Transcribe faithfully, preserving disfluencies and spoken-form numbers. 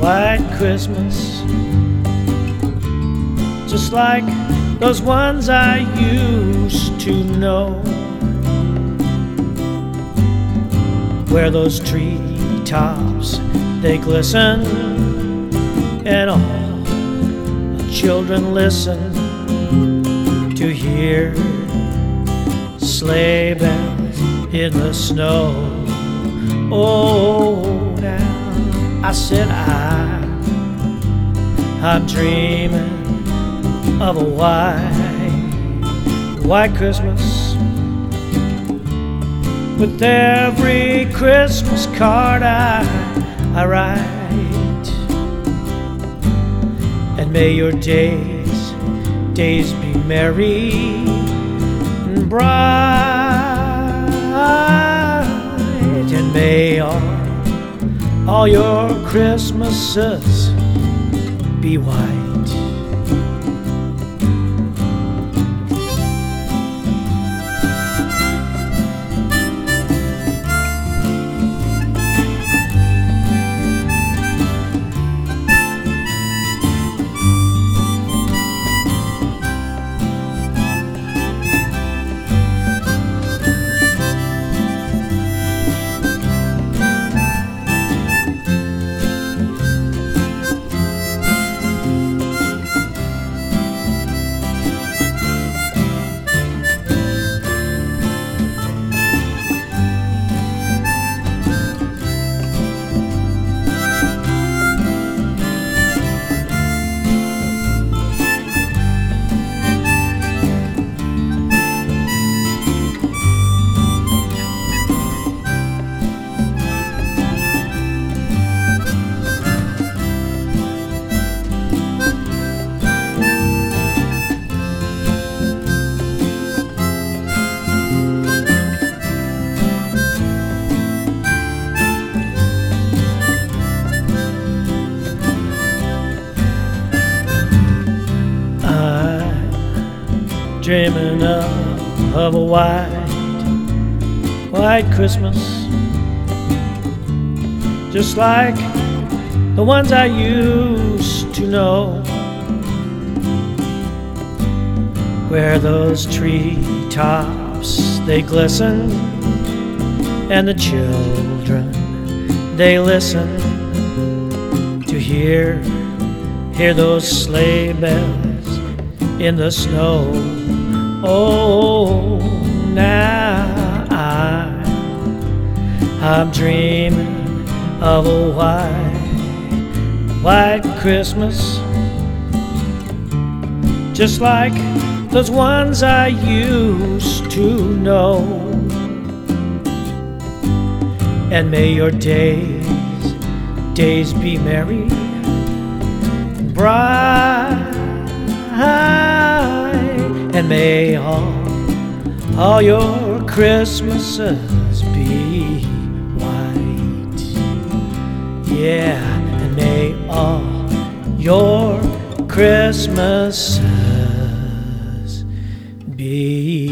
white Christmas, just like those ones I used to know, where those treetops they glisten, and all the children listen to hear sleigh bells in the snow. Oh, now I said I, I'm dreaming of a white, white Christmas, with every Christmas card I, I write. And may your days, days be merry and bright, and may all, all your Christmases be white. Dreaming of, of a white, white Christmas, just like the ones I used to know, where those treetops they glisten, and the children they listen to hear, hear those sleigh bells in the snow. Oh, now I, I'm dreaming of a white, white Christmas, just like those ones I used to know. And may your days, days be merry and bright, and may all, all your Christmases be white. Yeah, and may all your Christmases be